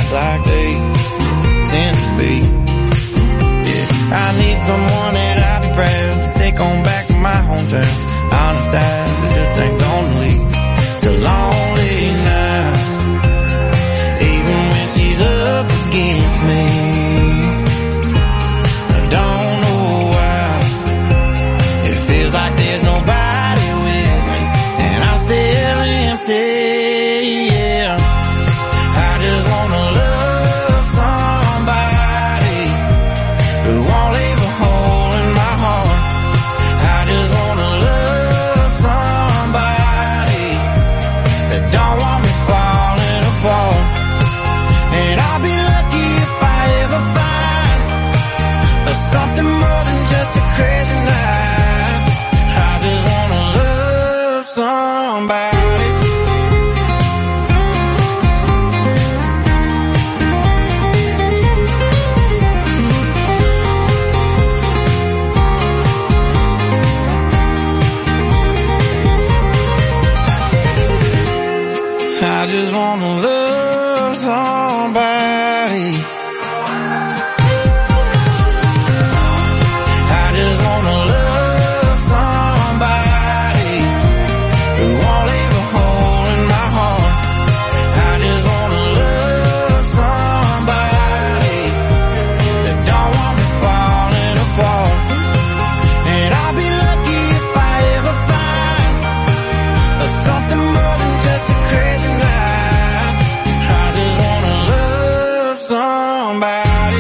nights like they tend to be. Yeah, I need someone that I'd be proud to take on back to my hometown. Honest eyes that just ain't gonna lead to lonely nights, even when she's up against me. I don't know why it feels like there's nobody with me, and I'm still empty. Yeah, I just wanna love somebody who won't leave a hole in my heart. I just wanna love somebody that don't want me falling apart. And I'll be lucky if I ever find something more than just a crazy night. I just wanna love somebody. I just wanna love somebody. I just wanna love somebody who won't leave a hole in my heart. I just wanna love somebody that don't want me falling apart. And I'll be lucky if I ever find something more than just a crazy night. I just wanna love somebody.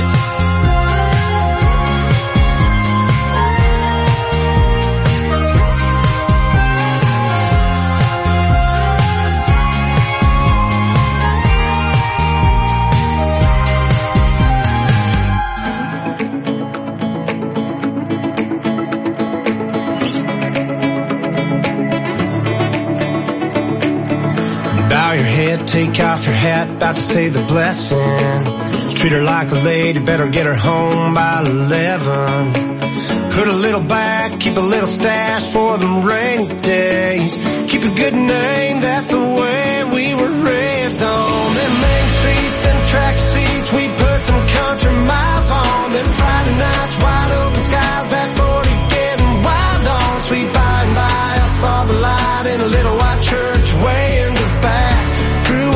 Bow your head, take off your hat, about to say the blessing. Treat her like a lady, better get her home by 11. Put a little back, keep a little stash for them rainy days. Keep a good name, that's the way we were raised on. Them main streets, them track seats, we put some country miles on. Them Friday nights, wide open skies, back 40 getting wild on. Sweet by and by, I saw the light in a little white church way in the back. Grew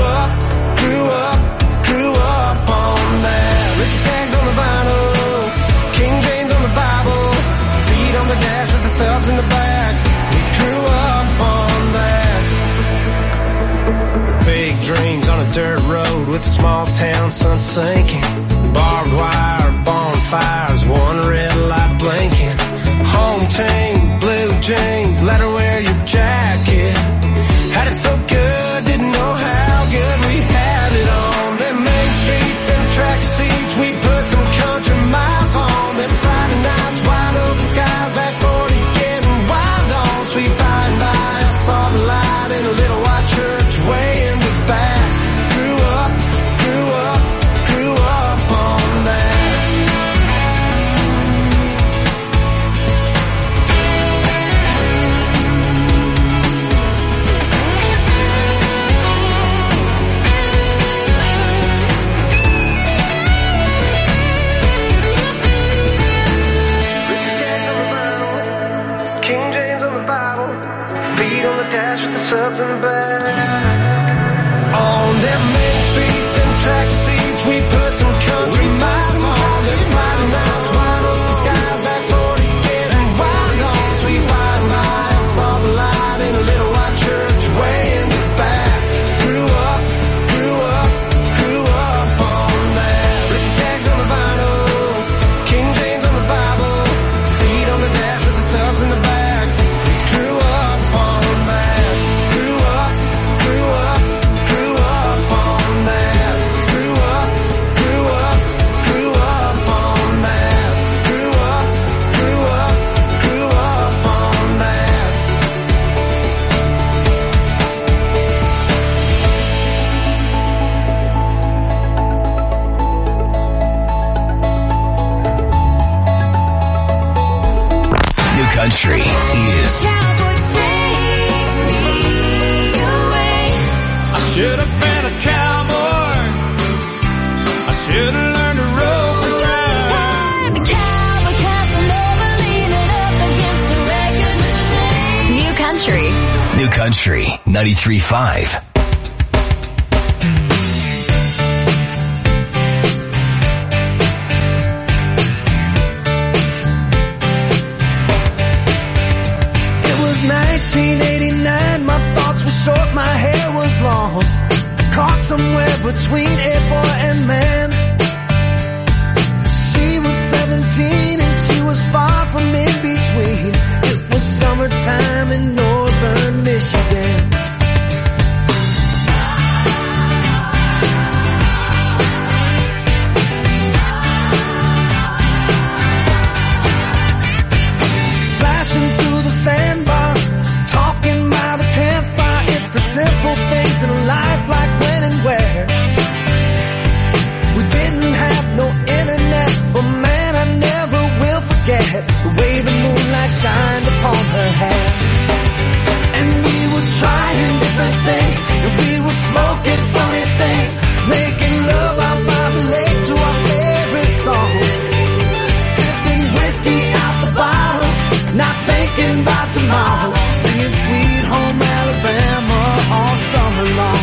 up on that. Rich tags on the vinyl, King James on the Bible, feet on the dash with the subs in the back. We grew up on that. Big dreams on a dirt road with a small town sun sinking. Barbed wire, bonfires, one red light blinking. Home team, blue jeans, let her wear your jacket. Had it so good, didn't know how good we had it on. Them main streets, them track seats, we put some country miles on. Them Friday nights, wide open skies, back 40 getting wild on. Sweet by and by, I saw the light in a little white church way in the back. Grew up on that. King James on the Bible, feet on the dash with the subs in the back. On them main streets and track seats, we put some country miles on. Them Friday nights, wide open skies, back 40 getting wild on. Sweet by and by, I saw the light in a little white church way in the back. Grew up on that. Rich tags on the vinyl, King James on the Bible, feet on the dash with the subs in the back. We grew up on that. Grew up on that. Grew up on that. Grew up on that. New country is Cowboy, take me away. I should have been a cowboy Should've learned to rope and ride. Ride the cowboy Casanova, leaning up against the record machine. New Country. New Country 93.5. It was 1989, my thoughts were short, my hair was long. Caught somewhere between a boy and man. She was 17 and she was far from in between. It was summertime in northern Michigan. Splashing through the sandbar, talking by the campfire. It's the simple things in life, like when and where. We didn't have no internet, but man, I never will forget the way the moonlight shined upon her hair. And we were trying different things, and we were smoking funny things, making love out by the lake to our favorite song. Sipping whiskey out the bottle, not thinking about tomorrow, singing Sweet Home Alabama all summer long.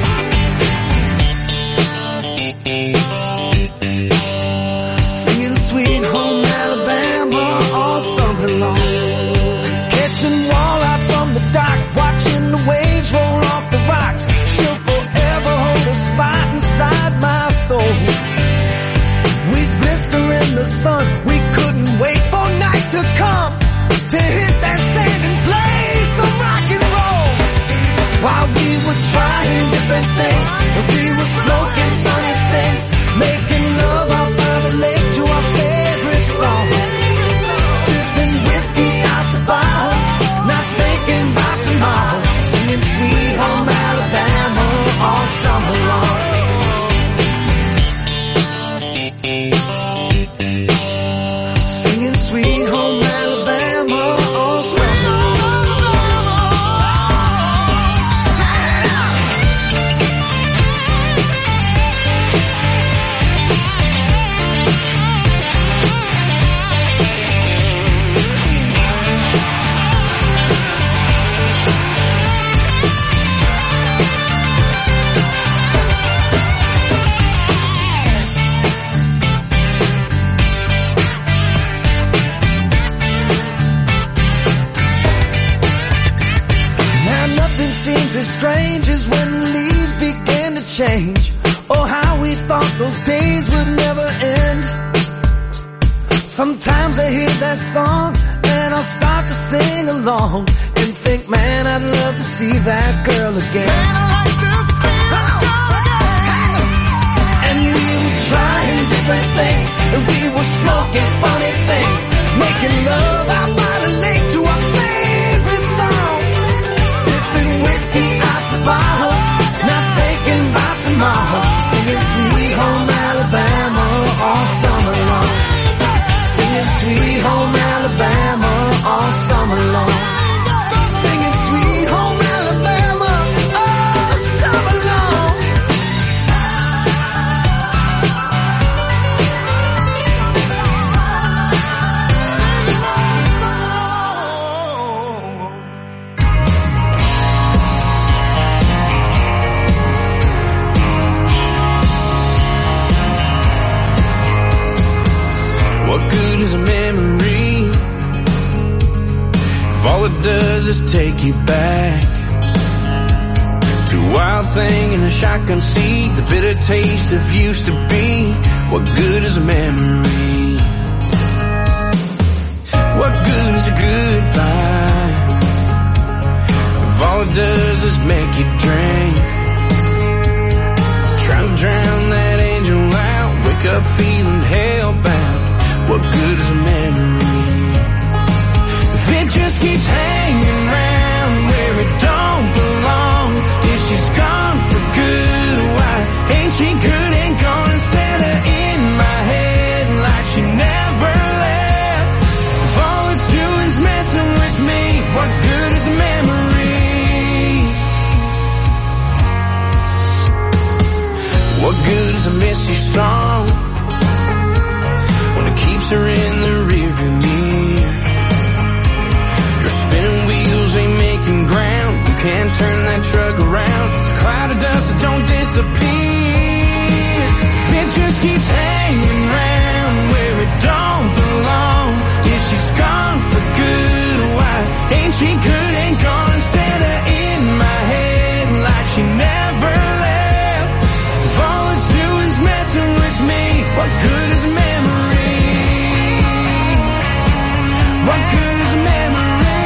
Singing Sweet Home Alabama all summer long. Catching walleye from the dock, watching the waves roll off the rocks. She'll forever hold a spot inside my soul. We'd blister in the sun, we couldn't wait for night to come to hit that sand and play some rock and roll. While we were trying different things, and we were smoking funny things, making love out by the lake to our favorite song. Sipping whiskey out the bottle, not thinking about tomorrow, singing Sweet Home Alabama all summer long. Singing Sweet Home Alabama all summer long. Now nothing seems as strange as when the leaves begin to change. Oh, how we thought those days would never end. Sometimes I hear that song and I'll start to sing along and think, man, I'd love to see that girl again. And we were trying different things, and we were smoking funny things, making love out by the lake to our favorite songs. Sipping whiskey out the bottle, not thinking about tomorrow, singing Sweet Home Alabama all summer long. Singing Sweet Home Alabama all summer long. Singing Sweet Home Alabama all summer long. What good is a memory if all it does is take you back to a wild thing in a shotgun seat, the bitter taste of used to be? What good is a memory? What good is a goodbye if all it does is make you drink? Trying to drown that angel out, wake up feeling hellbound. What good is a memory if it just keeps hanging around where it don't belong? If she's gone for good, why ain't she good and gone instead of in my head like she never left? If all it's doing's messing with me, what good is a memory? What good is a messy song when it keeps her in the rearview mirror? Your spinning wheels ain't making ground. You can't turn that truck around. It's a cloud of dust that don't disappear. It just keeps hanging around where it don't belong. Yeah, she's gone for good. Why ain't she good and gone instead of in my head like she never left? If all it's doing is messing with me, what good is a memory? What good is a memory?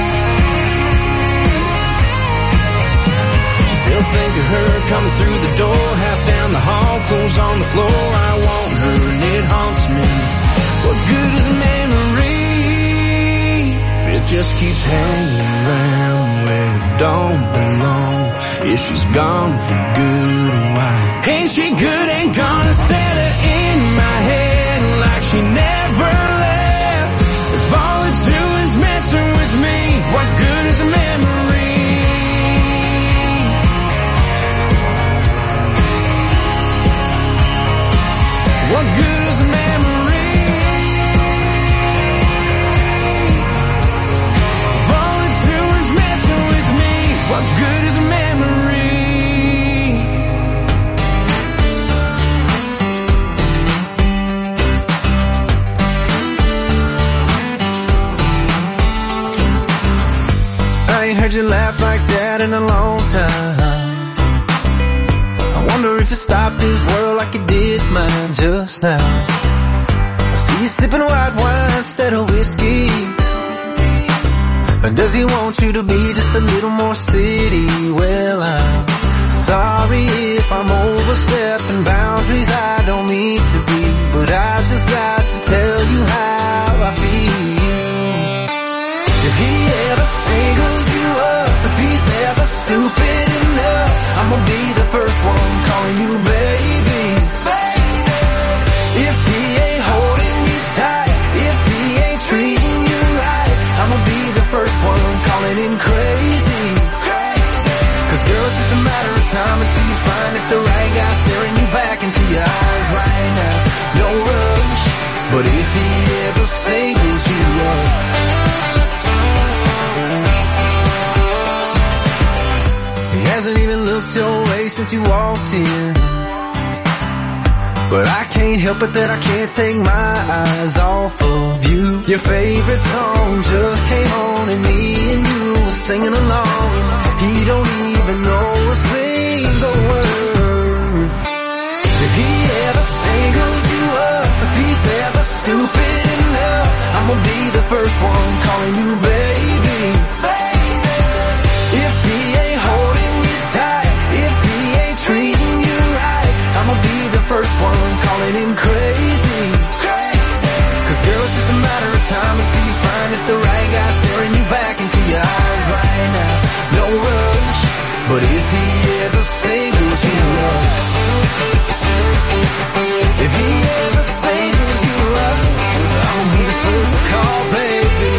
Still think of her coming through the door, half down the hall, clothes on the floor. I want her and it haunts me. What good is a memory if it just keeps hanging around where it don't belong? Yeah, she's gone for good. Why ain't she good and gone instead of in my head like she never left? If all it's doing is messing with me, what good is a memory? What good is a memory? If all it's doing is messing with me, what good is a memory? I ain't heard you laugh like that in a long time. I wonder if it stopped this world like it did mine just now. I see you sipping white wine instead of whiskey. Or does he want you to be just a little more city? Well, I'm sorry if I'm overstepping boundaries I don't mean to be, but I just got to tell you how I feel. If he ever singles you up, if he's ever stupid enough, I'ma be the first one calling you baby. If he ain't holding you tight, if he ain't treating you right, I'ma be the first one calling him crazy. Cause girl, it's just a matter of time until you find that the right guy staring you back into your eyes right now. No rush, but if he ever singles you up, he hasn't even looked your way since you walked in. But I can't help it that I can't take my eyes off of you. Your favorite song just came on and me and you were singing along. He don't even know a single word. If he ever singles you up, if he's ever stupid enough, I'ma be the first one calling you baby. If he ain't holding you tight, if he ain't treating you right, I'ma be the first one calling him crazy. Cause girl, it's just a matter of time until you find that the right guy staring you back into your eyes right now. No rush, but if he ever singles you up, if he ever singles you up, I'll be the first to call, baby.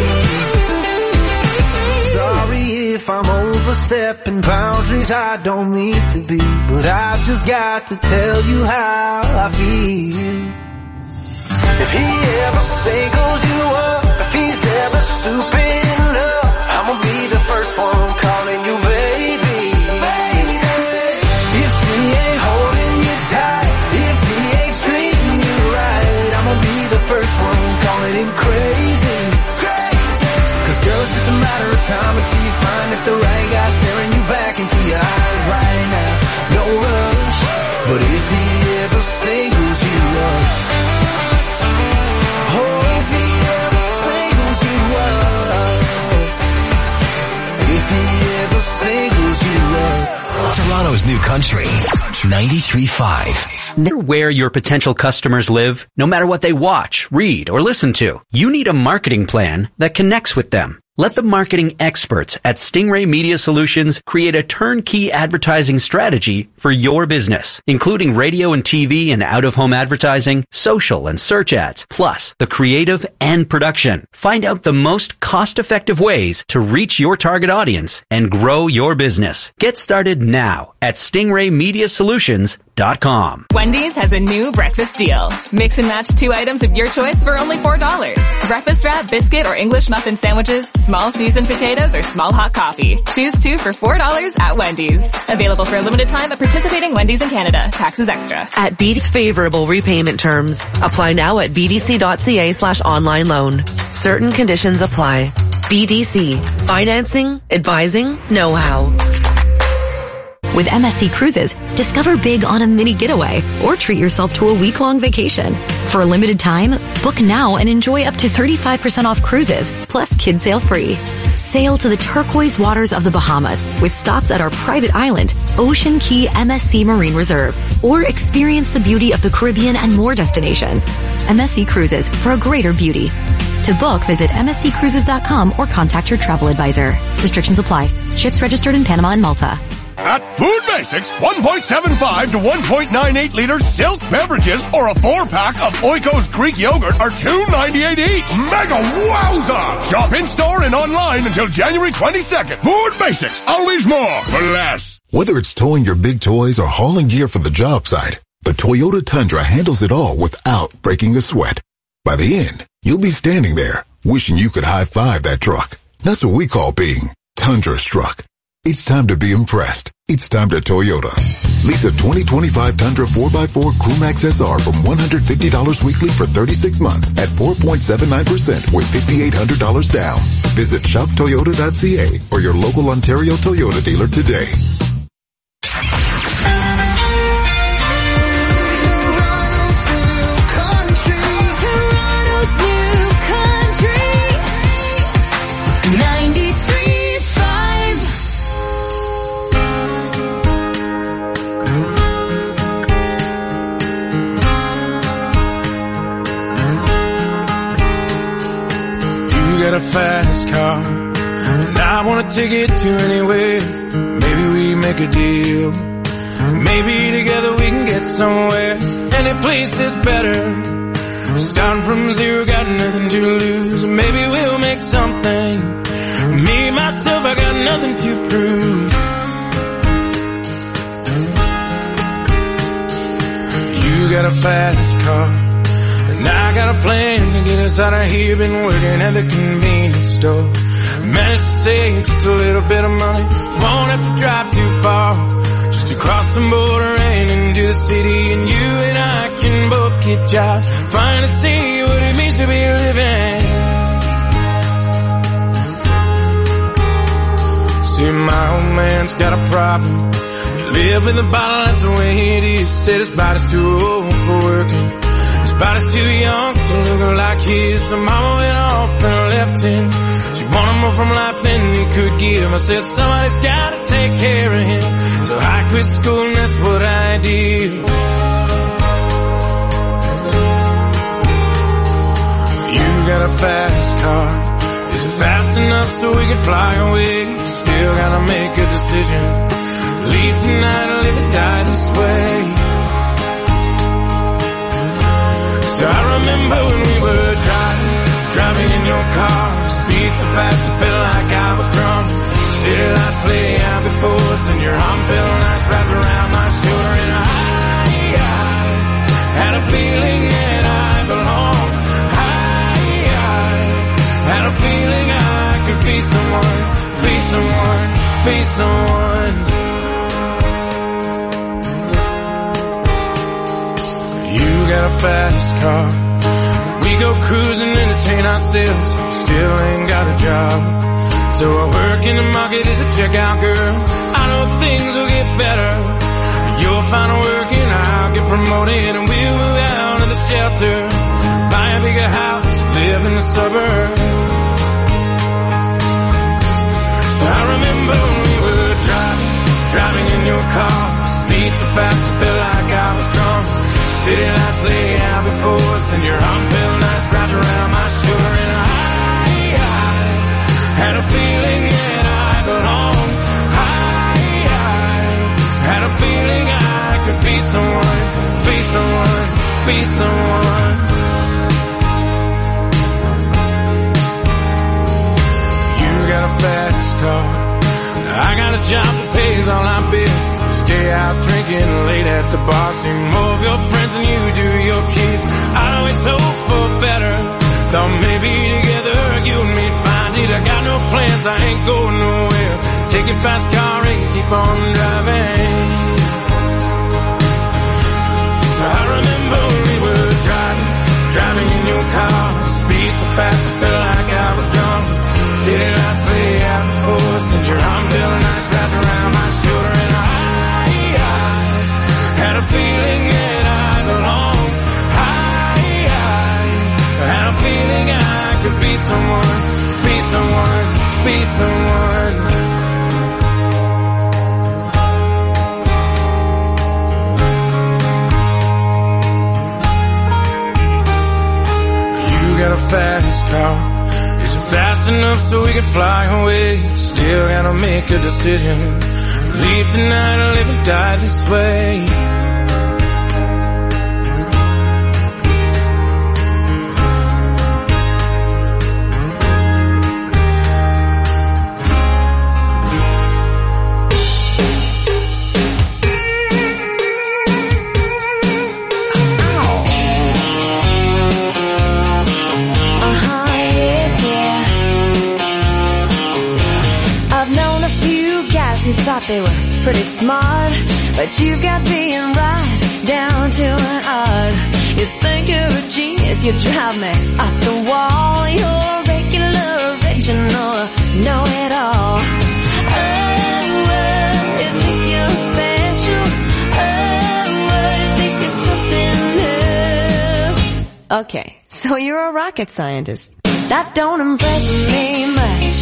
Sorry if I'm overstepping boundaries I don't mean to be, but I've just got to tell you how I feel. If he ever singles you up, if he's ever stupid enough, I'ma be the first one calling you baby. If he ain't holding you tight, if he ain't treating you right, I'ma be the first one calling him crazy. Cause girl, it's just a matter of time until you find that the right guy staring you back into your eyes right now. No rush, but if he ever singles you up, oh, if he ever singles you up, if he ever singles you up. Toronto's New Country, 93.5. No matter where your potential customers live, no matter what they watch, read, or listen to, you need a marketing plan that connects with them. Let the marketing experts at Stingray Media Solutions create a turnkey advertising strategy for your business, including radio and TV and out-of-home advertising, social and search ads, plus the creative and production. Find out the most cost-effective ways to reach your target audience and grow your business. Get started now at stingraymediasolutions.com. Wendy's.com. Wendy's has a new breakfast deal. Mix and match 2 items of your choice for only $4. Breakfast wrap, biscuit, or English muffin sandwiches, small seasoned potatoes, or small hot coffee. Choose 2 for $4 at Wendy's. Available for a limited time at participating Wendy's in Canada. Taxes extra. At BDC, favorable repayment terms. Apply now at bdc.ca/online loan. Certain conditions apply. BDC. Financing, advising, know-how. With MSC Cruises, discover big on a mini getaway or treat yourself to a week-long vacation. For a limited time, book now and enjoy up to 35% off cruises, plus kids sail free. Sail to the turquoise waters of the Bahamas with stops at our private island, Ocean Key MSC Marine Reserve, or experience the beauty of the Caribbean and more destinations. MSC Cruises, for a greater beauty. To book, visit msccruises.com or contact your travel advisor. Restrictions apply. Ships registered in Panama and Malta. At Food Basics, 1.75 to 1.98 liter silk beverages or a 4-pack of Oikos Greek yogurt are $2.98 each. Mega wowza! Shop in-store and online until January 22nd. Food Basics, always more for less. Whether it's towing your big toys or hauling gear for the job site, the Toyota Tundra handles it all without breaking a sweat. By the end, you'll be standing there wishing you could high-five that truck. That's what we call being Tundra-struck. It's time to be impressed. It's time to Toyota. Lease a 2025 Tundra 4x4 Crewmax SR from $150 weekly for 36 months at 4.79% with $5,800 down. Visit shoptoyota.ca or your local Ontario Toyota dealer today. Got a fast car, and I wanna take it to anywhere. Maybe we make a deal. Maybe together we can get somewhere. Any place is better. Starting from zero, got nothing to lose. Maybe we'll make something. Me, myself, I got nothing to prove. You got a fast car, and I got a plan to get us out of here. Been working at the convenience store. Managed to save just a little bit of money. Won't have to drive too far. Just to cross the border and into the city. And you and I can both get jobs. Finally see what it means to be living. See, my old man's got a problem. You live in the bottle, that's the way it is. Said his body's too old for working. Body's too young to look like his. So mama went off and left him. She wanted more from life than he could give. I said somebody's gotta take care of him. So I quit school and that's what I did. You got a fast car. Is it fast enough so we can fly away? Still gotta make a decision. Leave tonight or live or die this way. So I remember when we were driving in your car. Speed so fast it felt like I was drunk. City lights lay out before us and your arm felt nice wrapped around my shoulder. And I had a feeling that I belonged. I had a feeling I could be someone, be someone, be someone. You got a fast car. We go cruising, entertain ourselves. Still ain't got a job. So I work in the market as a checkout girl. I know things will get better. You'll find work and I'll get promoted. And we'll move out of the shelter. Buy a bigger house, live in the suburbs. So I remember when we were driving in your car. Speed so fast it felt like I was drunk. City lights lay out before us and your arm felt nice wrapped around my shoulder. And I had a feeling that I belonged. I had a feeling I could be someone, be someone, be someone. You got a fast car. I got a job that pays all my bills. Stay out out drinking late at the bar. See more of your friends than you do your kids. I always hope for better. Thought maybe together you and me'd find it. I got no plans, I ain't going nowhere. Take your fast car and keep on driving. So I remember we were driving in your car. Speed so fast I felt like I was drunk. City lights lay out before us, and your arm felt nice wrapped around my shoulder. And I had a feeling that I belonged. I had a feeling I could be someone, be someone, be someone. You got a fast car. Is it fast enough so we can fly away? Still gotta make a decision. Leave tonight or live and die this way. Thought they were pretty smart, but you got being right down to an art. You think you're a genius, you drive me up the wall. You're a regular, original, know-it-all. Oh, you think you're special. Oh, you think you're something else. Okay, so you're a rocket scientist. That don't impress me much.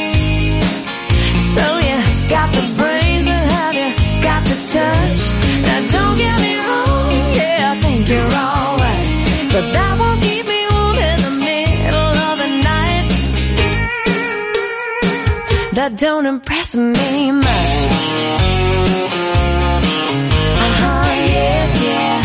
So you got the brains, but have you got the touch? Now don't get me wrong, yeah, I think you're alright, but that won't keep me warm in the middle of the night. That don't impress me much. Yeah, yeah.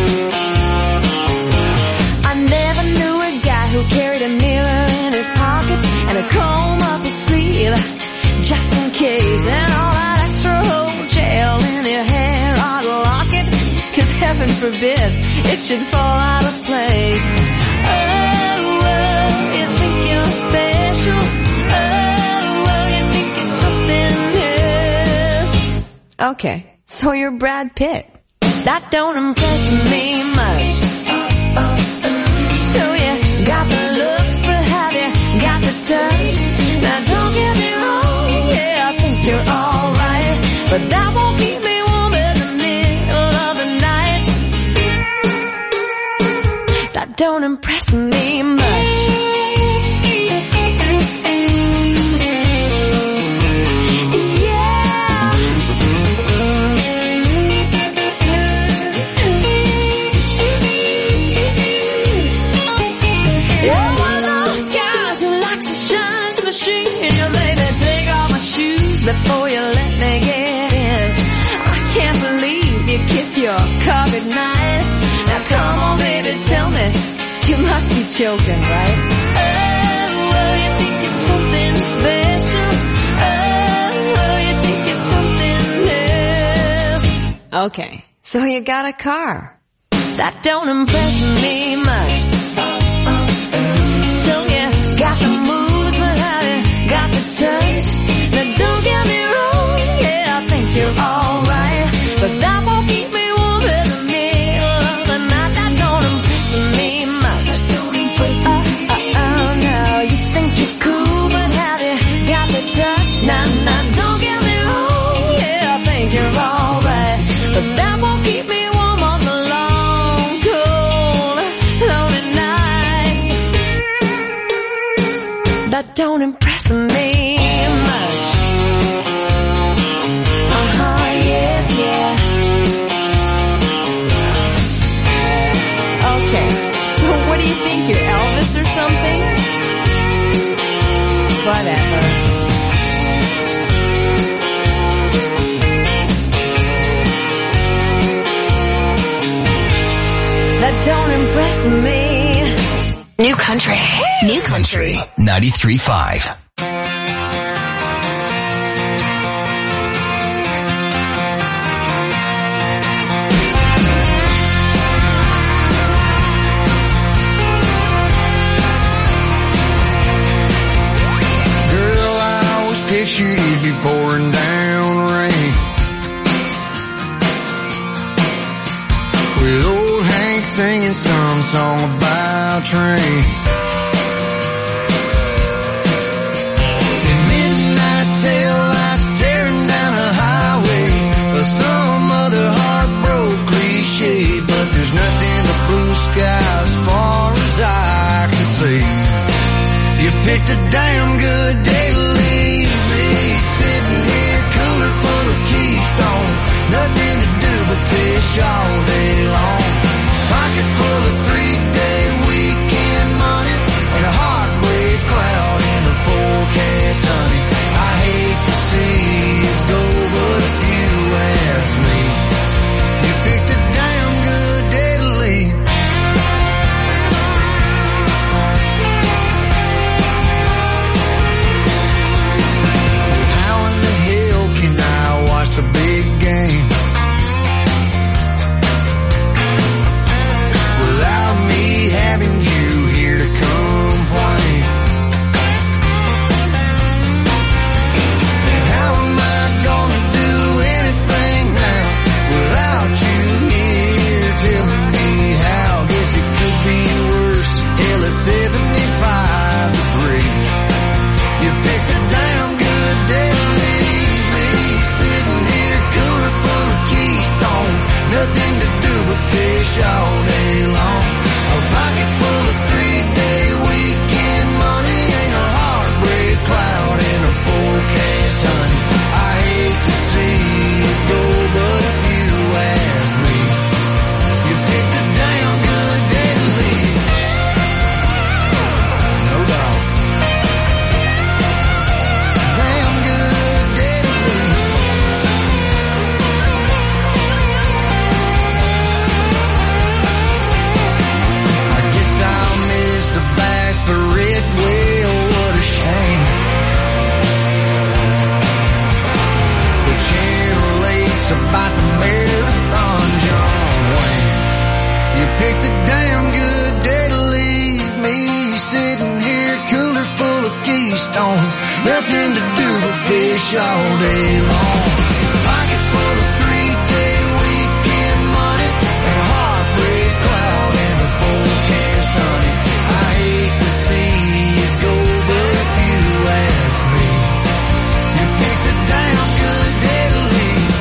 I never knew a guy who carried a mirror in his pocket and a comb up his sleeve, just in case, and all that extra whole gel in your hair, I'd lock it, 'cause heaven forbid it should fall out of place. Oh, you think you're special. Oh, you think you're something else. Okay, so you're Brad Pitt. That don't impress me much. So you got the looks, but have you got the touch? Now don't get me wrong, yeah, I think you're alright, but that won't keep me warm in the middle of the night. That don't impress me much. Before you let me get in, I can't believe you kiss your car goodnight. Now come on baby, tell me, you must be joking, right? Oh, you think you're something special. Oh, you think you're something else. Okay, so you got a car. That don't impress me much. So you got the moves, but have you got the touch? Now don't get me wrong, yeah, I think you're alright, but that won't keep me warm in the middle of the night. That don't impress me much. That don't impress me. Oh, no, you think you're cool, but have you got the touch? Nah, don't get me wrong, yeah, I think you're alright, but that won't keep me warm on the long, cold, lonely nights. That don't impress me. You're Elvis or something? Whatever. That don't impress me. New country. New country. 93.5. you'd be pouring down rain. With old Hank singing some song about trains. In midnight tail lights tearing down a highway, or some other heartbroken cliche, but there's nothing but blue sky as far as I can see. You picked a damn good day to leave me, sitting here cooler full of Keystone, nothing to do but fish all day long. Pocket full of 3-day weekend money and a heartbreak cloud in the forecast, honey. I hate to see you go, but if you ask me, you picked a damn good day to leave. How in the hell can I watch the big game without me having you here to complain? And how am I gonna do anything now without you here telling me how? Guess it could be worse. Hell, it's 75 degrees. You picked a damn good day to leave me, sitting here cooler full of Keystone, nothing to do but fish all day long. A pocket full of 3-day weekend money, ain't a heartbreak cloud in a forecast, honey. I hate to see you go, but if you ask me, you picked a damn good day to leave. No doubt. Damn good day to leave. I guess I'll miss the bass, the red whale, what a shame. The Channel 8's about the marathon, John Wayne. You picked a damn good day to leave me, sitting here cooler full of Keystone, nothing to do but fish all day long. Pocket full of 3-day weekend money and a heartbreak cloud in the forecast, honey. I hate to see you go, but if you ask me, you picked a damn good day to leave.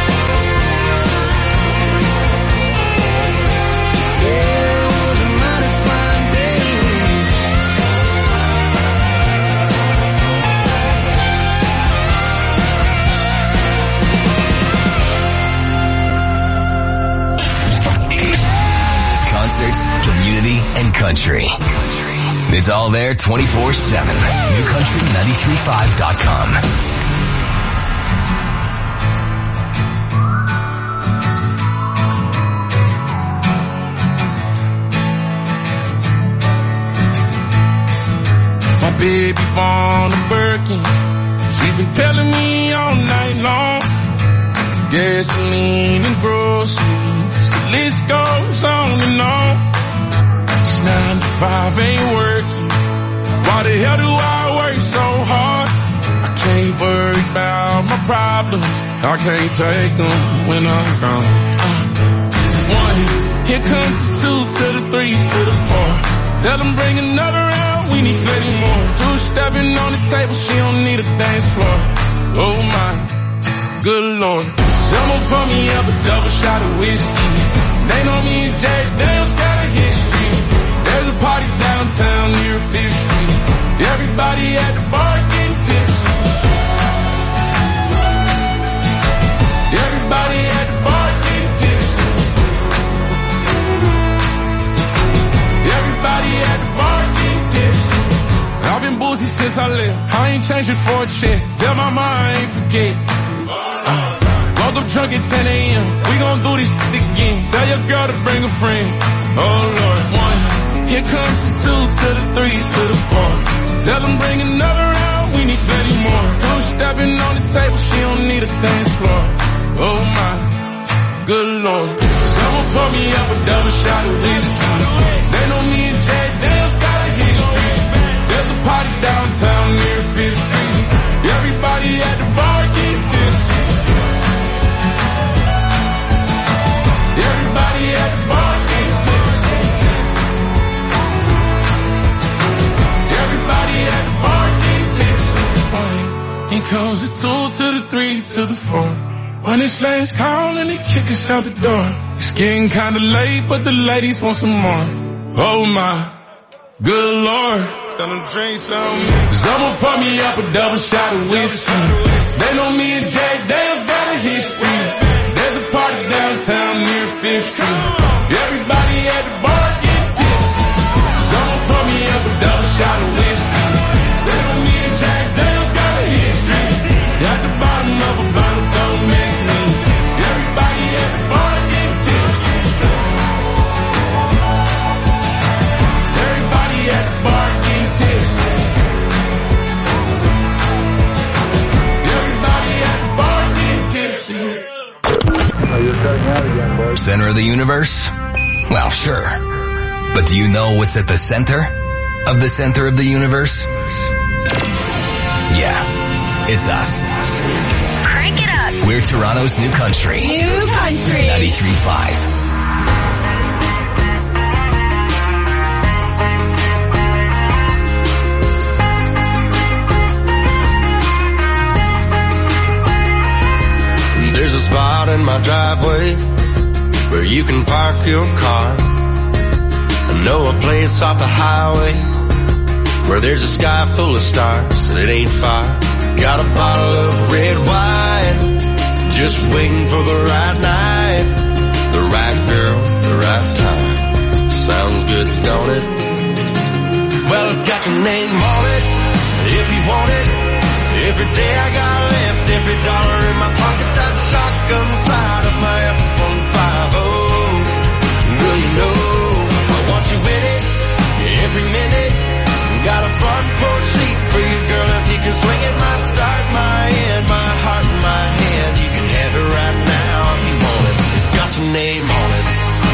Yeah, it was a mighty fine day to leave. Concerts, community, and country. It's all there 24/7. NewCountry935.com. My baby born a Birkin. She's been telling me all night long. Gasoline and groceries, the list goes on and on. This 9 to 5 ain't working. Why the hell do I work so hard? I can't worry about my problems. I can't take them when I'm gone. 1, here comes the 2 to the 3 to the 4. Tell them bring another round, we need plenty more. 2 stepping on the table, she don't need a dance floor. Oh my, good Lord. Someone pour me up a double shot of whiskey. They know me and Jay Dale's got a history. There's a party downtown near 5th Street. Everybody at the bar getting tipsy. Everybody at the bar getting tipsy. Everybody at the bar getting tipsy. I've been boozy since I left. I ain't changing for a check. Tell my mom I ain't forget. Woke up drunk at 10 a.m. We gon' do this again. Tell your girl to bring a friend. Oh Lord. 1, here comes the 2 to the 3 to the 4. Tell them bring another round, we need plenty more. 2 stepping on the table, she don't need a dance floor. Oh my, good Lord. Someone pour me up a double shot of whiskey. They know me and Jay Dale's got a history. There's a party downtown near 5th Street. Everybody 2 to the 3 to the 4. When it's last call and they kick us out the door. It's getting kinda late, but the ladies want some more. Oh my, good Lord. Tell them drink some. Someone pour me up a double shot of whiskey. They know me and Jack Dale's got a history. There's a party downtown near 5th Street. Everybody at the bar get tipsy. Someone pour me up a double shot of whiskey. They know me and Jack Dale's got a history. At the bottom of a bottle, don't miss me. Everybody at the bar get tipsy. Everybody at the bar get tipsy. Everybody at the bar get tipsy. Oh, you're cutting out again, bud. Center of the universe? Well, sure. But do you know what's at the center of the universe? Yeah, it's us. Crank it up. We're Toronto's new country. New country. 93.5. There's a spot in my driveway where you can park your car. I know a place off the highway where there's a sky full of stars and it ain't far. Got a bottle of red wine, just waiting for the right night, the right girl, the right time. Sounds good, don't it? Well, it's got your name on it, if you want it. Every day I got left, every dollar in my pocket, that shotgun side of my F-150. Girl, you know I want you in it, every minute. Got a front porch seat for you, girl, if you can swing it. My start, my end, my heart in my hand. You can have it right now if you want it. It's got your name on it.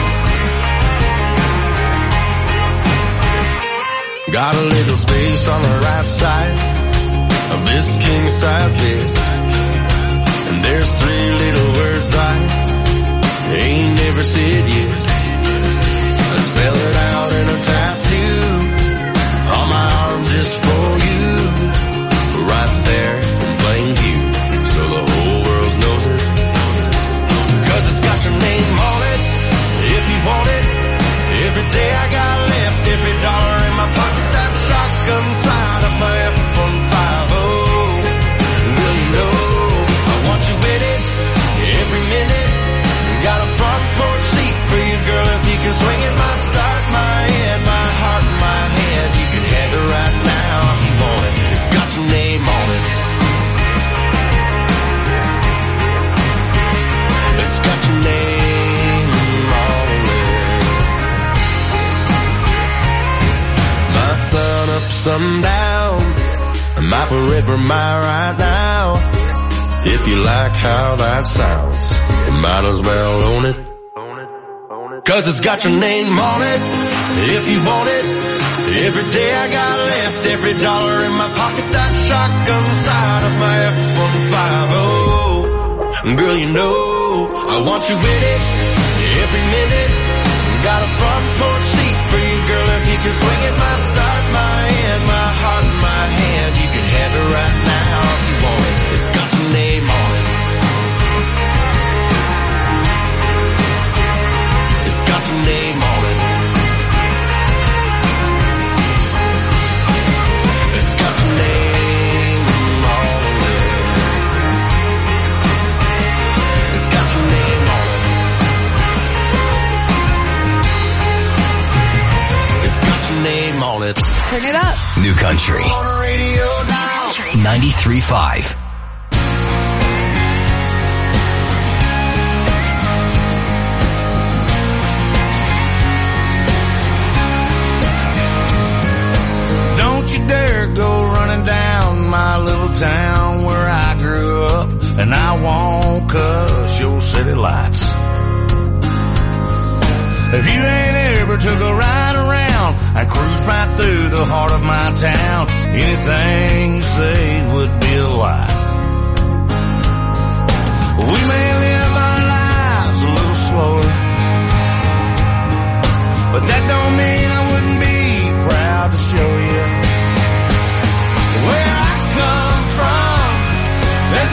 Got a little space on the right side of this king-size bed, and there's 3 little words I ain't never said yet. I spell it out in a tattoo on my arm just for you, right there in plain view, so the whole world knows it. 'Cause it's got your name on it, if you want it. Every day I got left, every dollar in my pocket, that shotgun side of my F-150. Girl, you know I want you with it, every minute. Got a front porch seat for you, girl, if you can swing it. My start, my end, my heart in my hand. You can have it right now if you want it. It's got your name on it. It's got your name on it. My sun up, sundown, my forever, my right now. If you like how that sounds, you might as well own it. 'Cause it's got your name on it, if you want it. Every day I got left, every dollar in my pocket, that shotgun side of my F-150. Girl, you know I want you with it, every minute. Got a front porch seat for you, girl, if you can swing it. My start, my end, my heart in my hand. You can have it right now if you want it. It's got your name on it. It's got your name on it. It's got your name on it. It's got your name on it. It's got your name on it. Turn it up. New country. 93.5. Don't you dare go running down my little town where I grew up, and I won't cuss your city lights. If you ain't ever took a ride around, I cruise right through the heart of my town. Anything you say would be a lie. We may live our lives a little slower, but that don't mean I wouldn't be proud to show you where I come from.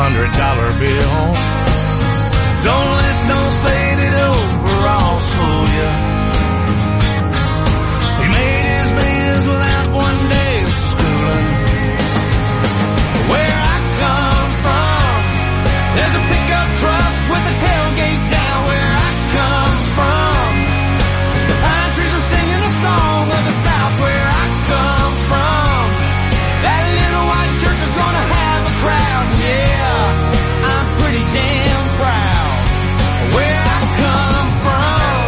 $100 bills. Don't let no faded overalls fool ya. He made his millions without one day of schooling. Where I come from, there's a pickup truck with a tailgate down. Where I come from, the pine trees are singing a song of the South. Where I come from, that little white church is gonna have a crowd. Yeah, I'm pretty damn proud where I come from.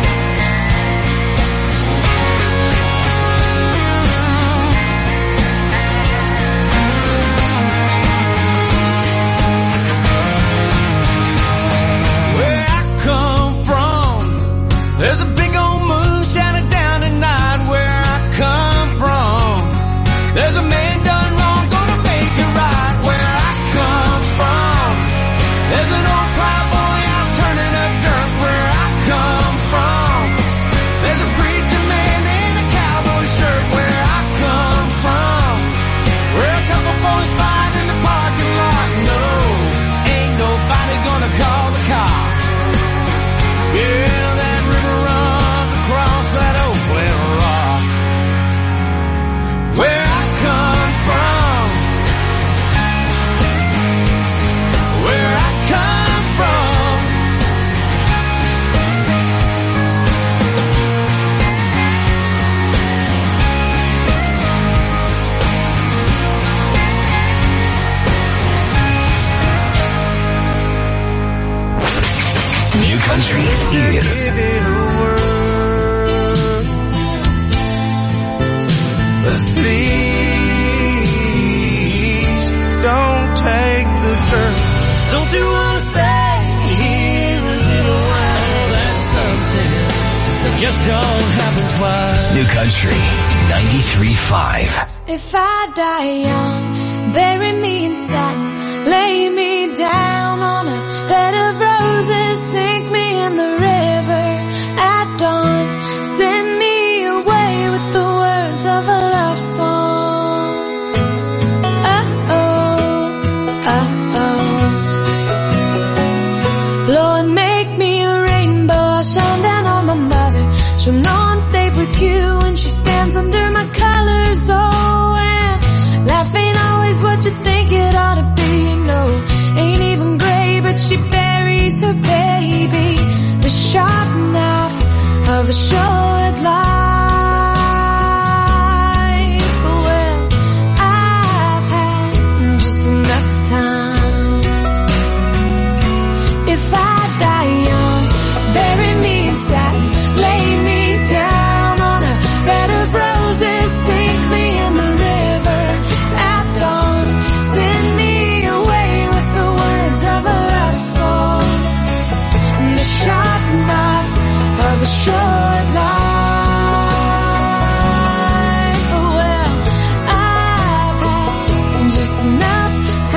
Where I come from, there's a big old moon shining down tonight. Where I come from, there's a man done wrong, gonna make it right. Where I come from, there's an old plowboy out turning up dirt. Where I come from, there's a preacher man in a cowboy shirt. Where I come from, where a couple boys fight in the parking lot. No, ain't nobody gonna call the cops. Yeah, that river runs across that old Glen Rock. Where I come from, where I come from. New Country is But please don't take the dirt. Don't you wanna stay here a little while? That's something that just don't happen twice. New Country 93.5. If I die young, bury me in satin, lay me down on a bed of roses, sink me in the river at dawn, send me away with the words of a love song. Lord, make me a rainbow, I'll shine down on my mother. She'll know I'm safe with you when she stands under my colors. Oh, and life ain't always what you think it ought to be. No, ain't even gray, but she buries her baby. The sharp knife of a short life. Well, I've had just enough time. If I die young, bury me in satin, lay me down on a bed of roses, sink me in the river at dawn, send me away with the words of a love song. The sharp knife of a short life. Well, I've had just enough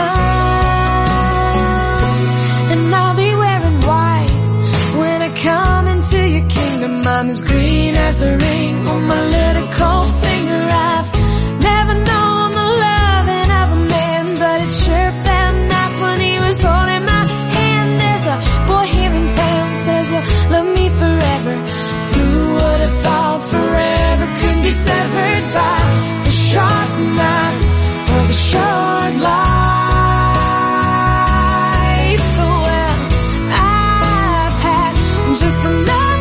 time, and I'll be wearing white when I come into your kingdom. I'm as green as the ring on my little cold finger. I've never known the loving of a man, but it sure felt nice when he was holding my hand. There's a boy here in town says you'll love me forever. Who would have thought forever could be severed by the sharp knife of a short life? Well, I've had just enough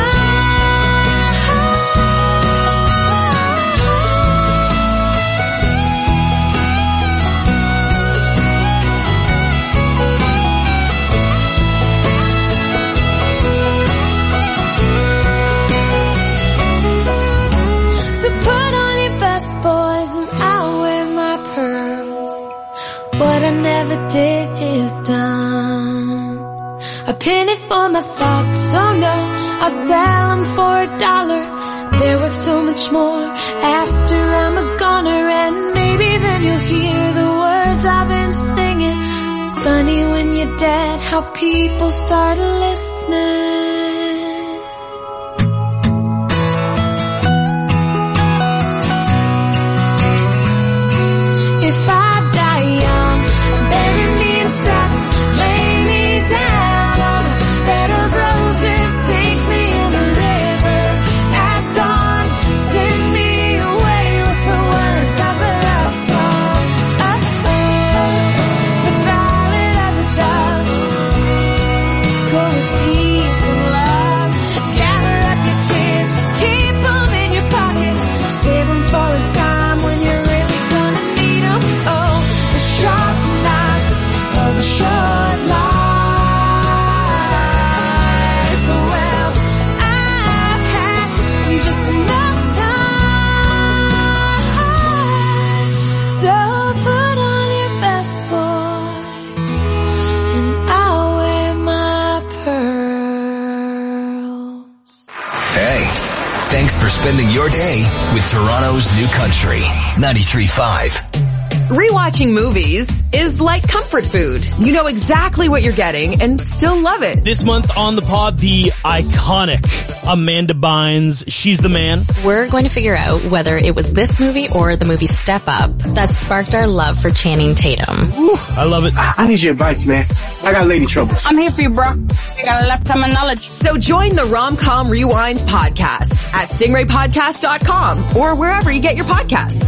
So put on your best boys and I'll wear my pearls. What I never did is done. A penny for my thoughts, oh no, I'll sell them for $1. They're worth so much more after I'm a goner. And maybe then you'll hear the words I've been singing. Funny when you're dead, how people start listening. If I die young, bury me in your day with Toronto's New Country 93.5. Rewatching movies is like comfort food. You know exactly what you're getting and still love it. This month on the pod, the iconic Amanda Bynes, She's the Man. We're going to figure out whether it was this movie or the movie Step Up that sparked our love for Channing Tatum. Whew, I love it. I need your advice, man. I got lady troubles. I'm here for you, bro. I got a lifetime of knowledge. So join the Rom-Com Rewind podcast at stingraypodcast.com or wherever you get your podcasts.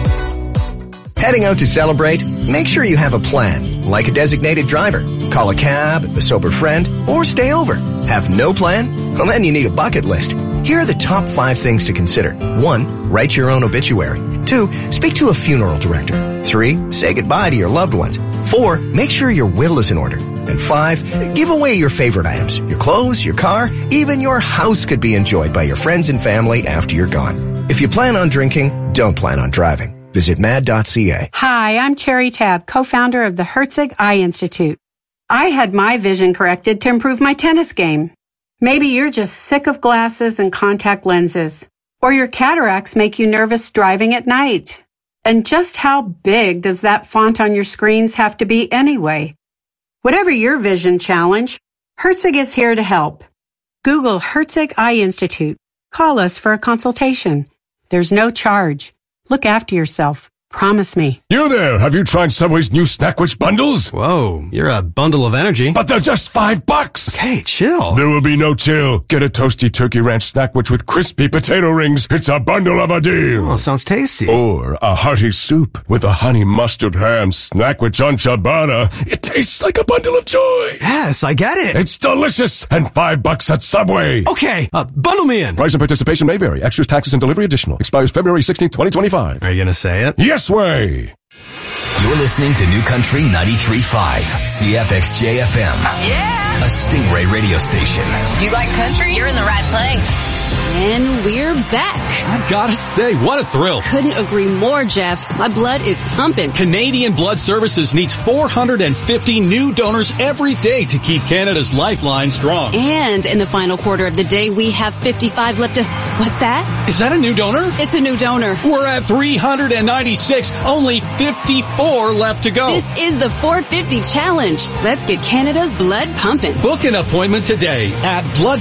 Heading out to celebrate? Make sure you have a plan, like a designated driver. Call a cab, a sober friend, or stay over. Have no plan? Well, then you need a bucket list. Here are the top 5 things to consider. 1, write your own obituary. 2, speak to a funeral director. 3, say goodbye to your loved ones. 4, make sure your will is in order. And 5, give away your favorite items. Your clothes, your car, even your house could be enjoyed by your friends and family after you're gone. If you plan on drinking, don't plan on driving. Visit mad.ca. Hi, I'm Cherry Tabb, co-founder of the Herzig Eye Institute. I had my vision corrected to improve my tennis game. Maybe you're just sick of glasses and contact lenses, or your cataracts make you nervous driving at night. And just how big does that font on your screens have to be anyway? Whatever your vision challenge, Herzig is here to help. Google Herzig Eye Institute. Call us for a consultation. There's no charge. Look after yourself. Promise me. You there, have you tried Subway's new Snackwich bundles? Whoa, you're a bundle of energy. But they're just $5. Okay, chill. There will be no chill. Get a toasty turkey ranch Snackwich with crispy potato rings. It's a bundle of a deal. Oh, sounds tasty. Or a hearty soup with a honey mustard ham Snackwich on ciabatta. It tastes like a bundle of joy. Yes, I get it. It's delicious and $5 at Subway. Okay, bundle me in. Price and participation may vary. Extras, taxes, and delivery additional. Expires February 16th, 2025. Are you gonna say it? Yes way. You're listening to New Country 93.5, CFXJ FM. Yeah! A Stingray radio station. You like country? You're in the right place. And we're back. I've gotta say, what a thrill. Couldn't agree more, Jeff. My blood is pumping. Canadian Blood Services needs 450 new donors every day to keep Canada's lifeline strong. And in the final quarter of the day, we have 55 left to... What's that? Is that a new donor? It's a new donor. We're at 396. Only 54 left to go. This is the 450 challenge. Let's get Canada's blood pumping. Book an appointment today at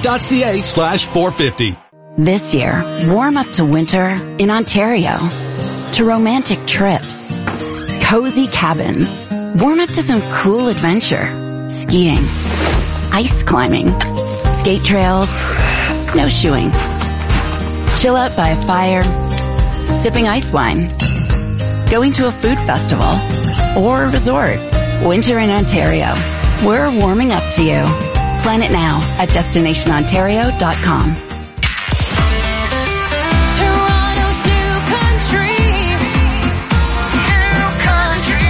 blood.ca/450. This year, warm up to winter in Ontario. To romantic trips. Cozy cabins. Warm up to some cool adventure. Skiing. Ice climbing. Skate trails. Snowshoeing. Chill out by a fire. Sipping ice wine. Going to a food festival. Or a resort. Winter in Ontario. We're warming up to you. Plan it now at destinationontario.com. Toronto's New Country. New Country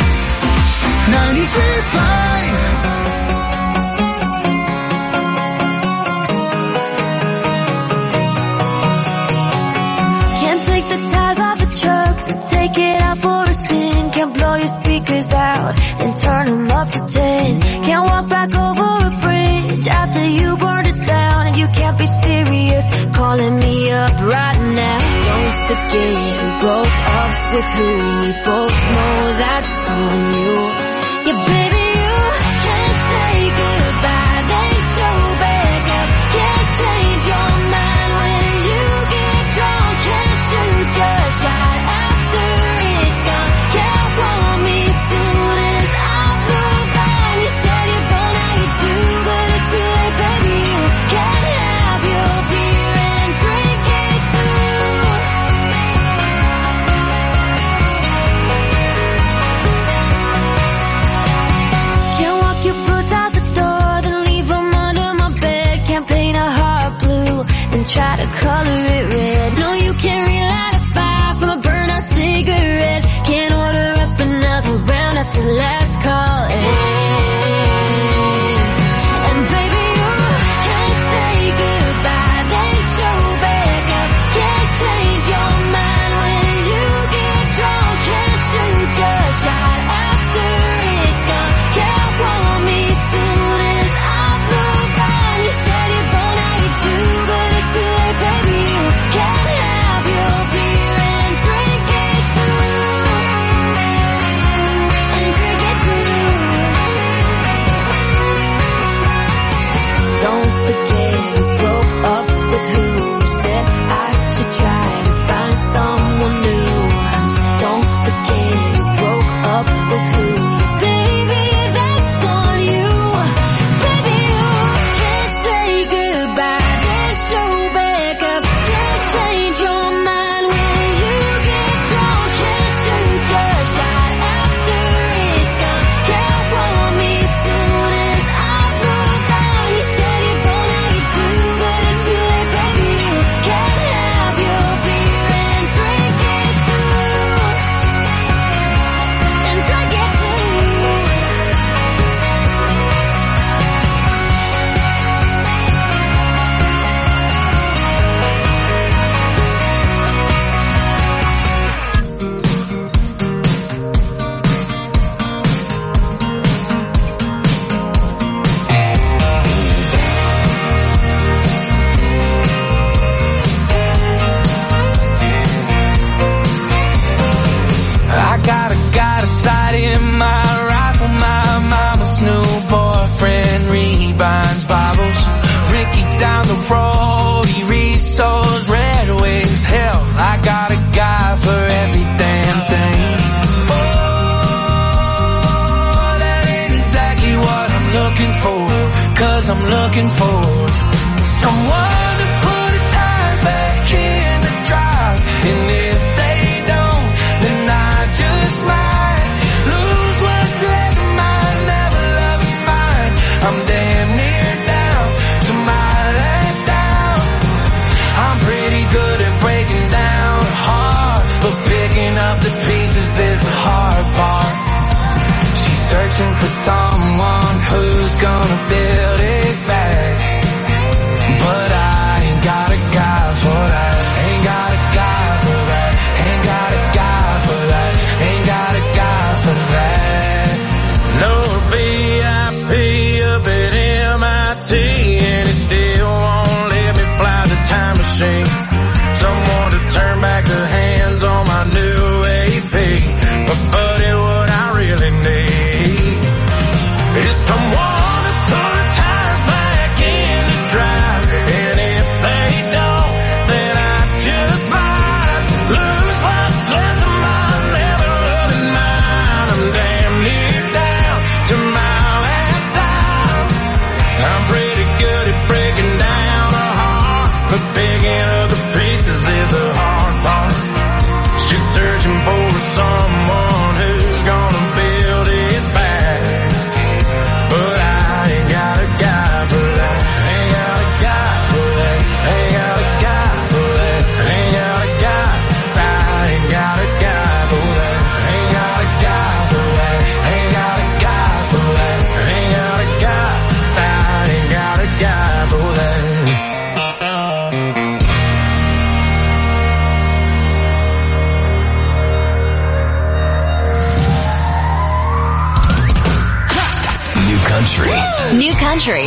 93.5. Can't take the tires off a truck, then take it out for a spin. Can't blow your speakers out, then turn them up to 10. Can't walk back over a bridge after you burned it down. And you can't be serious calling me up right now. Don't forget we broke up with who we both know that's on you. Yeah, baby, you can't say goodbye, then show back up. Can't change your mind when you get drunk. Can't shoot your shot after it's gone. Can't want me soon as I've moved on. You said you don't know you do, but it's too late, baby. You can have your beer and drink it too. looking for someone to put the tires back in the drive. And if they don't, then I just might lose what's left of mine, never loving mine. I'm damn near down to my last down. I'm pretty good at breaking down hard, but picking up the pieces is the hard part. She's searching for someone who's gonna build it back, but I ain't got a guy for that. Ain't got a guy for that. Ain't got a guy for that. Ain't got a guy for that. No VIP up at MIT, and it still won't let me fly the time machine. Someone to turn back the hands on my new AP. But buddy, what I really need is someone to put the tires back in the drive. And if they don't, then I just might lose what's left of my never loving mine. I'm damn near down to my last dime. I'm pretty good at breaking down a heart, but picking up the pieces is the hard part. She's searching for someone who's gonna build it back, but I ain't got a guy for that. Ain't got a guy for that. Ain't got a guy for that. Ain't got a guy. I ain't got a guy for that. Ain't got a guy for that. Ain't got a guy for that. Ain't got a guy. I ain't got a guy for that. New Country. New Country.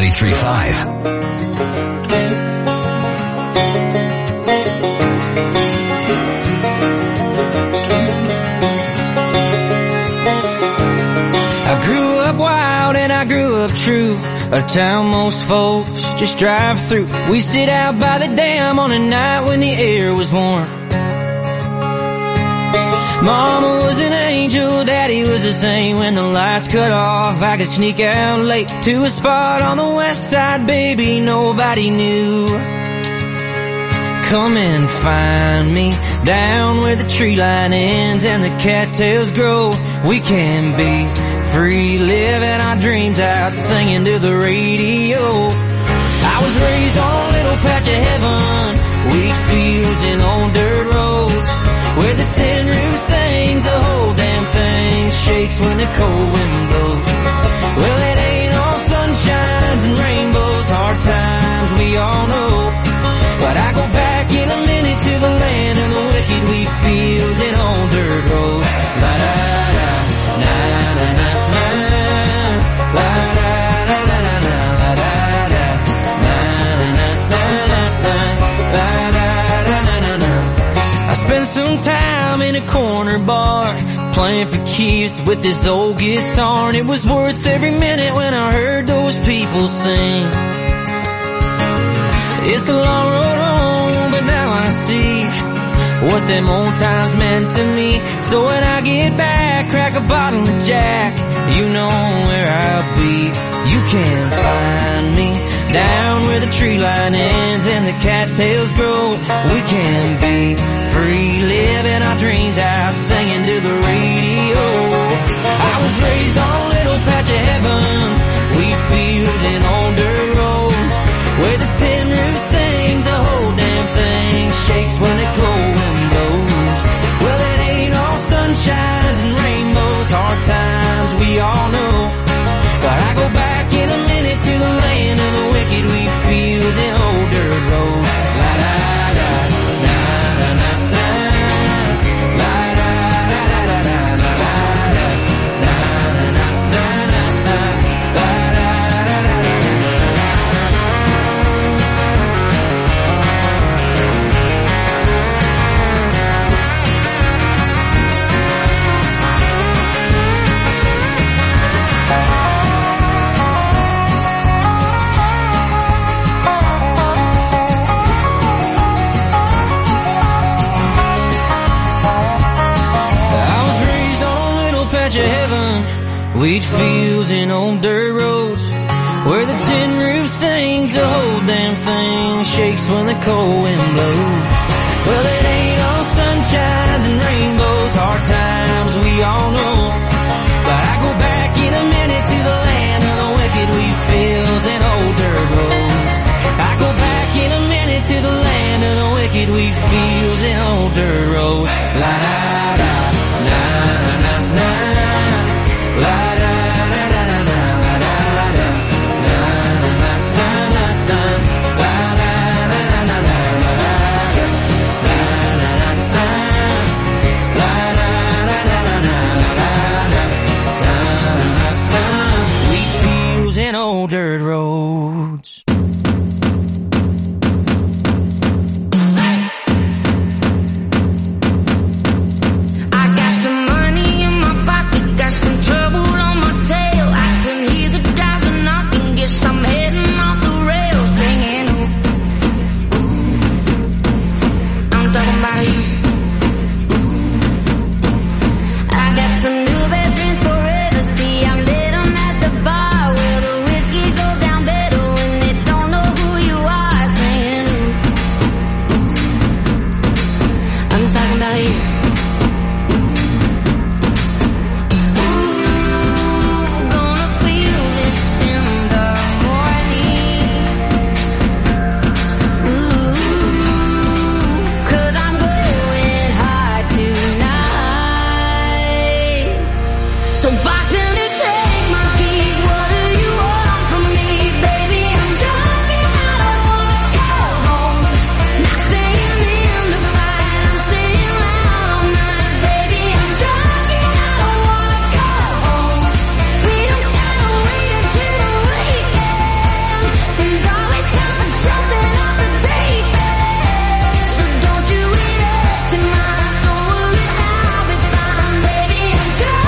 93.5. I grew up wild and I grew up true, a town most folks just drive through. We sit out by the dam on a night when the air was warm. Mama was an angel, Daddy was the same. When the lights cut off, I could sneak out late to a spot on the west side, baby, nobody knew. Come and find me down where the tree line ends and the cattails grow. We can be free, living our dreams out, singing to the radio. I was raised on a little patch of heaven, wheat fields and old dirt roads, where the tin roof sings, the whole damn thing shakes when the cold wind blows. Well, it ain't all sunshines and rainbows, hard times we all know, but I go back in a minute to the land of the wicked, wheat fields and old dirt roads. La da da, na na na na, la da da da da da, la da da, na na na na na, la da da da da da. I spent some time in a corner bar, playing for keeps with this old guitar, and it was worth every minute when I heard those people sing. It's a long road home, but now I see what them old times meant to me. So when I get back, crack a bottle of Jack, you know where I'll be. You can find me down where the tree line ends and the cattails grow. We can be free, living our dreams out, singing to the radio. I was raised on a little patch of heaven, wheat fields and old dirt roads, where the tin roof sings, the whole damn thing shakes when the cold wind blows. Well, it ain't all sunshines and rainbows, hard times we all know, but I go back in a minute to the land of the wicked, wheat fields and old dirt roads. La da da, na na na na, la da da da da da, la da na na na na na, la da da da da. Wheat fields and old dirt roads, where the tin roof things, the whole damn thing shakes when the cold wind blows. Well, it ain't all sunshines and rainbows, hard times we all know. But I go back in a minute to the land of the wicked, wheat fields and old dirt roads. I go back in a minute to the land of the wicked, wheat fields and old dirt roads. La da da, na na na, la da da da da da, la da da, na na na na na, la da da da da da, la da da, na na na, la da da da da da, la da da, wheat fields and old dirt roads. Some trouble on my tail. I can hear the dials and knocking. Guess I'm heading off the rail, singing. I'm talking about you. I got some new best friends forever. See, I met them at the bar where the whiskey goes down better when they don't know who you are, singing. I'm talking about you. So bartender, take my keys. What do you want from me, baby? I'm drunk and I don't wanna go home. Not staying in the fight, I'm staying out all night, baby. I'm drunk and I don't wanna go home. We don't gotta wait until the weekend. There's always time for jumping off the deep end. So don't you wait up tonight. Don't worry, I'll be fine, baby. I'm drunk.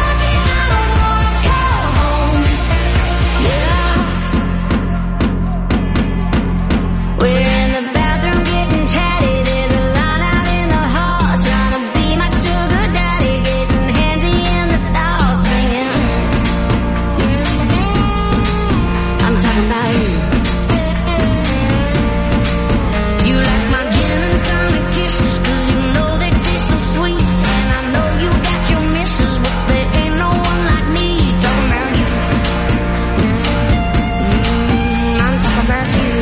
We're in the bathroom getting chatty. There's a line out in the hall trying to be my sugar daddy, getting handsy in the stall, singing. I'm talking about you. You like my gin and tonic kisses, 'cause you know they taste so sweet. And I know you got your misses, but there ain't no one like me. Talking about you. I'm talking about you.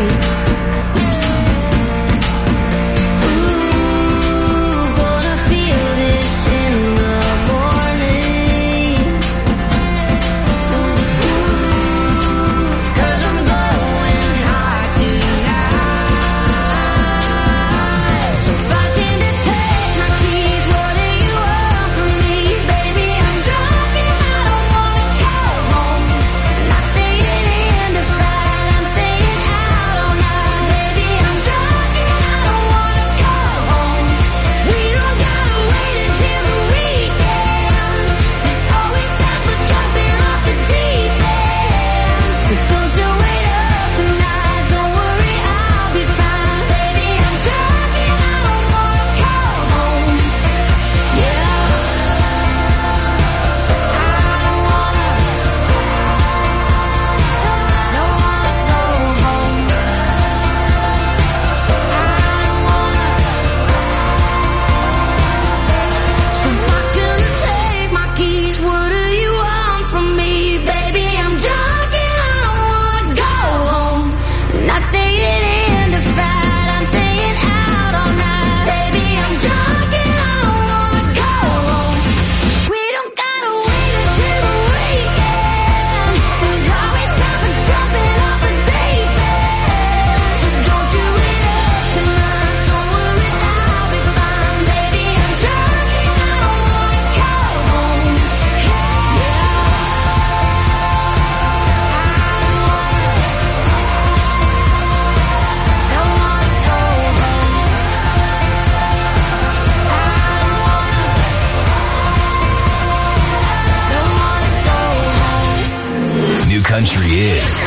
Country is.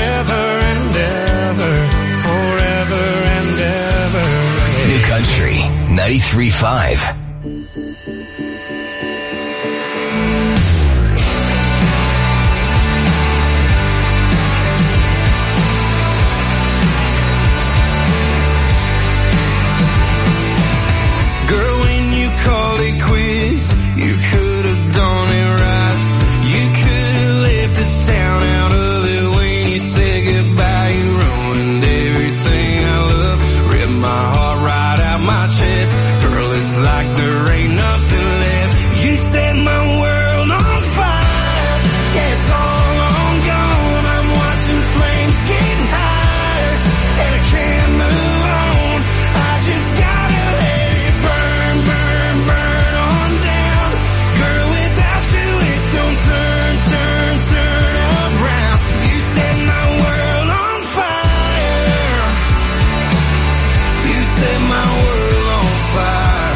New Country 9835. Girl, when you called it quits, you could have done it right. You could have left the sound out of it when you said goodbye. You ruined everything I love, ripped my heart right out my chest. Girl, it's like there ain't nothing left. You set my world on fire. Yeah, it's all on gone. I'm watching flames get higher, and I can't move on. I just gotta let it burn, burn, burn on down. Girl, without you it don't turn, turn, turn around. You set my world on fire. You set my world on fire.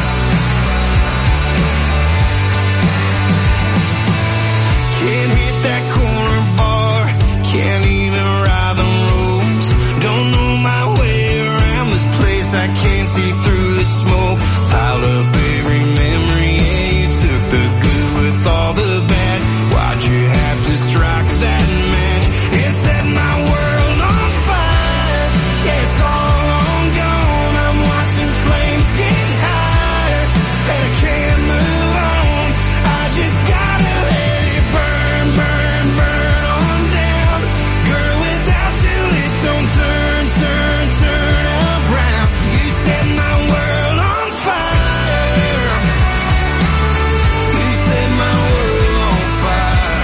Can't hit that corner bar, can't even ride the roads. Don't know my way around this place, I can't see through the smoke. Piled up every memory, yeah, you took the good with all the bad. Why'd you have to strike that match? It set my world on fire. Yeah, it's all on gone. I'm watching flames get higher, and I can't move on. I just gotta let it burn, burn, burn on down. Girl, without you it don't turn, turn, turn around. You set my world on fire. You set my world on fire.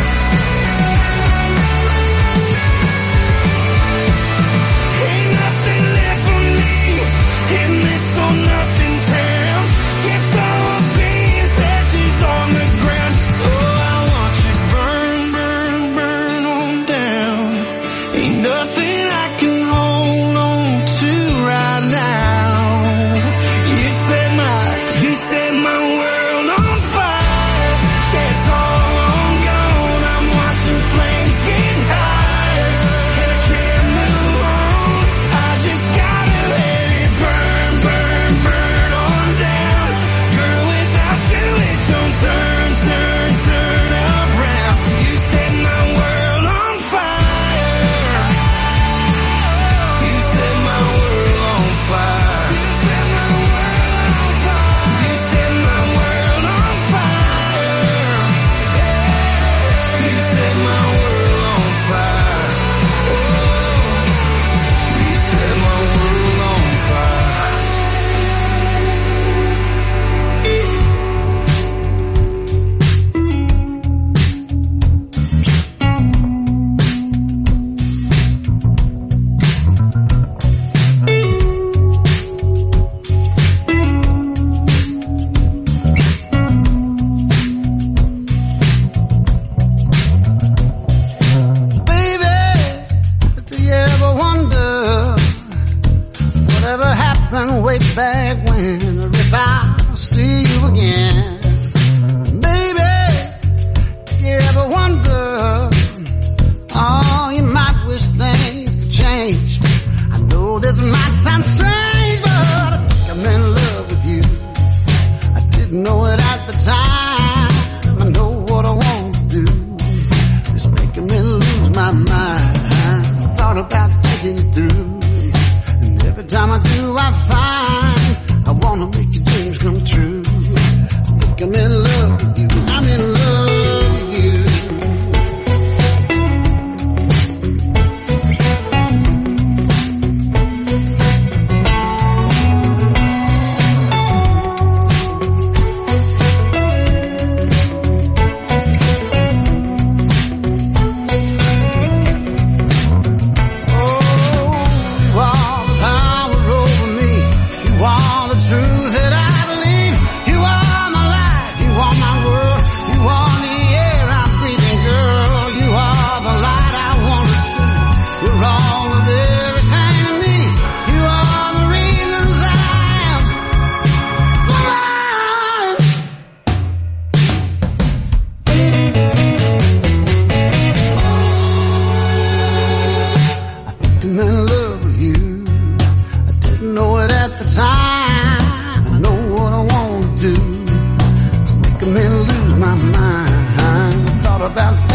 Ain't nothing left for me in this or nothing town. Guess all of being ashes on the ground. Oh, I watch it burn, burn, burn on down. Ain't nothing I can hold on to right now. You set my world on fire. Yeah, it's all on gone. I'm watching flames get higher, and I can't move on. I just gotta let it burn, burn, burn on down. Girl, without you it don't turn, turn, turn around. You set my world on fire. You set my world on fire. You set my world on fire. You set my world on fire. You set my world on fire. Baby, do you ever wonder whatever happened way back when? If I see you again, baby, do you ever wonder? Oh, you might wish things could change. I know this might sound strange, but I think I'm in love with you. I didn't know it at the time. I know what I want to do. It's making me lose my mind. Thought about taking you through, and every time I do, I find I wanna make your dreams come true. The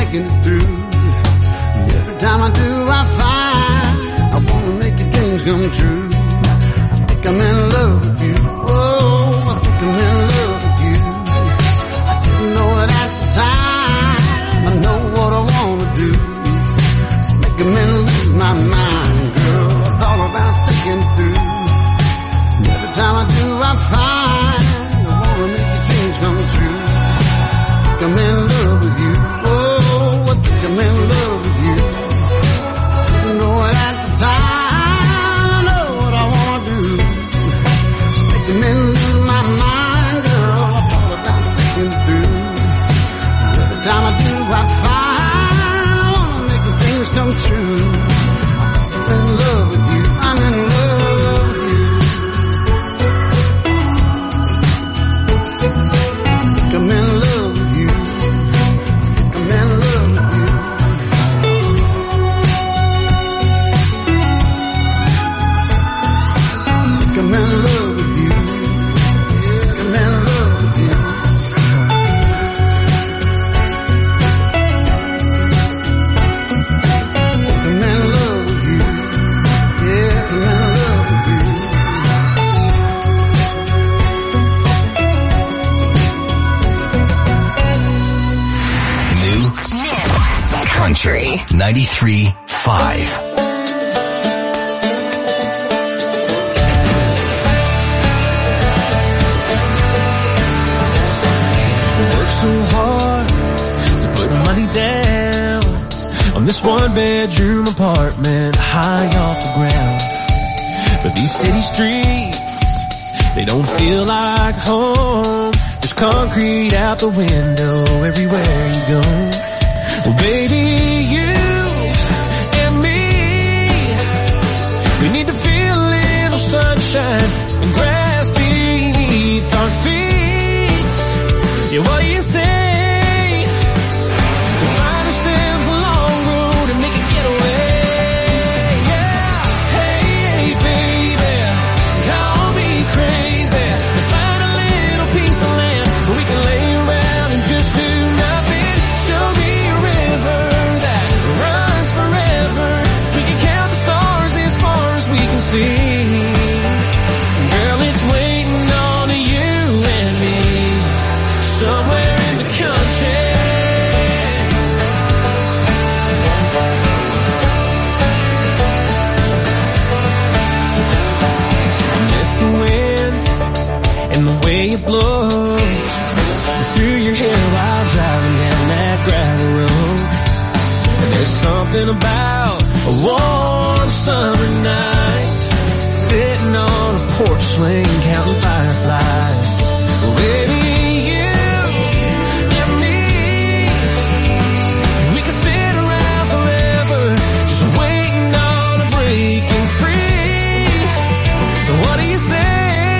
making it through. And every time I do, I find I wanna make your dreams come true. I think I'm in love with you. Oh, I think I'm in love with you. I didn't know it at the time. I know what I wanna do. It's making me lose my mind, girl. It's all about thinking through. And every time I do, I find I wanna make your dreams come true. I'm in love with you. Oh, I think I'm in love with you. Didn't know it at the time. I know what I wanna do. It's making me lose my mind, girl. I thought about thinking through. Every time I do, I find I wanna make the things come true. I'm in love with you. I'm in love with you. I think I'm in love with you. I'm in love with you. I'm in love with you. I'm in love with you. I'm in love with you. Yeah, I'm in love with you. New Country 93.5. Work so hard to put money down on this one-bedroom apartment high off the ground. But these city streets, they don't feel like home. There's concrete out the window everywhere you go. Well, baby, you and me, we need to feel a little sunshine and grass beneath our feet. Yeah, what do you say? We find ourselves a long road and make a getaway. Yeah, hey, baby, call me crazy. Let's find a little piece of land where we can lay around and just do nothing. Show me a river that runs forever. We can count the stars as far as we can see. Girl, it's waiting on you and me somewhere in the country. I miss the wind and the way it blows through your hair while driving down that gravel road. And there's something about a warm summer night, sitting on a porch swing counting fireflies. Well, baby, you and me, we could sit around forever just waiting on a breaking free. So what do you say?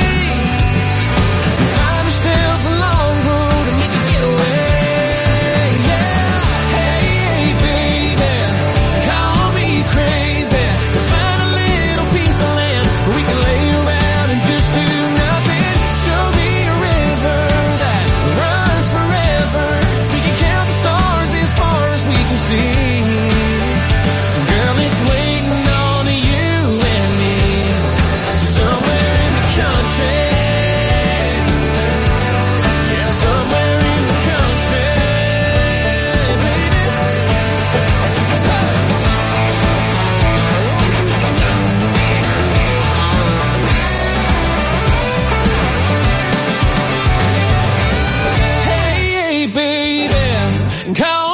We find ourselves a long road and make a getaway. Yeah, hey, baby, call me crazy. Let's find a little piece of land where we can lay around and just do nothing. Show me a river that runs forever. We can count the stars as far as we can see. Girl, it's waiting on you and me somewhere in the country. Yeah, somewhere in the country, baby. Hey, baby, call